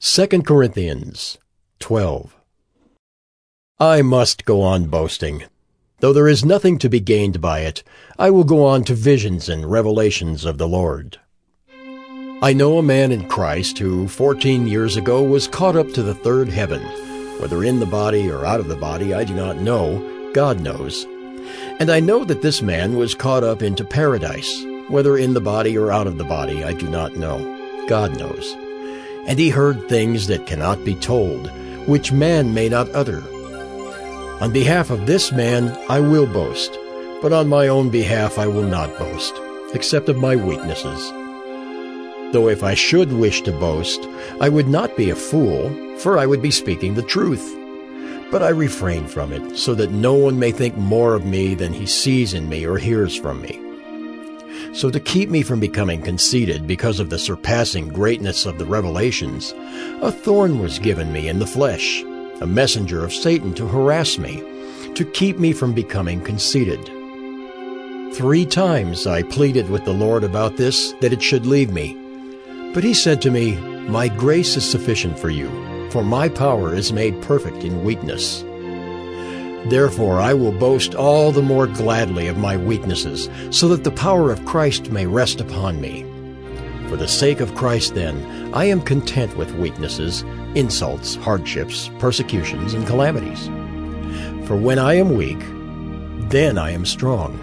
2 Corinthians 12. I must go on boasting. Though there is nothing to be gained by it, I will go on to visions and revelations of the Lord. I know a man in Christ who 14 years ago was caught up to the third heaven. Whether in the body or out of the body, I do not know. God knows. And I know that this man was caught up into paradise. Whether in the body or out of the body, I do not know. God knows. And he heard things that cannot be told, which man may not utter. On behalf of this man I will boast, but on my own behalf I will not boast, except of my weaknesses. Though if I should wish to boast, I would not be a fool, for I would be speaking the truth. But I refrain from it, so that no one may think more of me than he sees in me or hears from me. So to keep me from becoming conceited because of the surpassing greatness of the revelations, a thorn was given me in the flesh, a messenger of Satan to harass me, to keep me from becoming conceited. 3 times I pleaded with the Lord about this, that it should leave me. But he said to me, "My grace is sufficient for you, for my power is made perfect in weakness." Therefore I will boast all the more gladly of my weaknesses, so that the power of Christ may rest upon me. For the sake of Christ, then, I am content with weaknesses, insults, hardships, persecutions, and calamities. For when I am weak, then I am strong.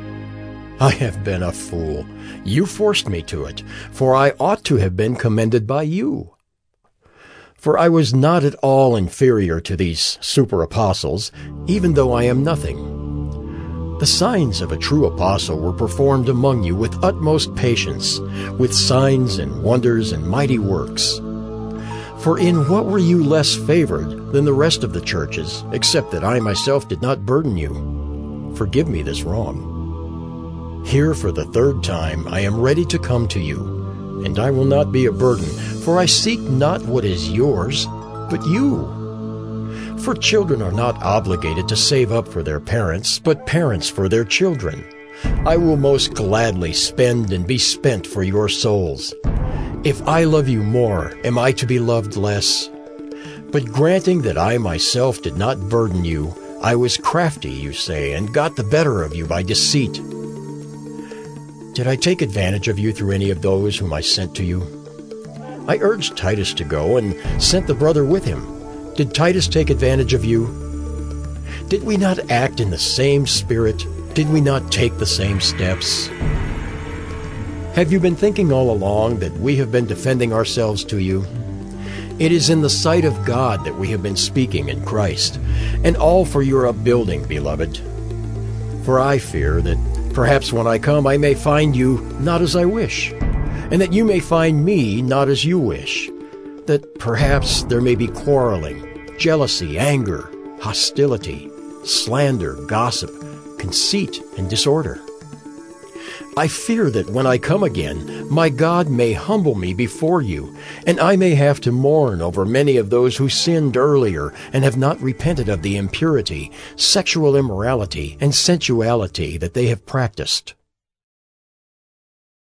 I have been a fool. You forced me to it, for I ought to have been commended by you. For I was not at all inferior to these super-apostles, even though I am nothing. The signs of a true apostle were performed among you with utmost patience, with signs and wonders and mighty works. For in what were you less favored than the rest of the churches, except that I myself did not burden you? Forgive me this wrong. Here for the 3rd time I am ready to come to you, and I will not be a burden, for I seek not what is yours, but you. For children are not obligated to save up for their parents, but parents for their children. I will most gladly spend and be spent for your souls. If I love you more, am I to be loved less? But granting that I myself did not burden you, I was crafty, you say, and got the better of you by deceit. Did I take advantage of you through any of those whom I sent to you? I urged Titus to go and sent the brother with him. Did Titus take advantage of you? Did we not act in the same spirit? Did we not take the same steps? Have you been thinking all along that we have been defending ourselves to you? It is in the sight of God that we have been speaking in Christ, and all for your upbuilding, beloved. For I fear that perhaps when I come I may find you not as I wish, and that you may find me not as you wish, that perhaps there may be quarreling, jealousy, anger, hostility, slander, gossip, conceit, and disorder. I fear that when I come again, my God may humble me before you, and I may have to mourn over many of those who sinned earlier and have not repented of the impurity, sexual immorality, and sensuality that they have practiced.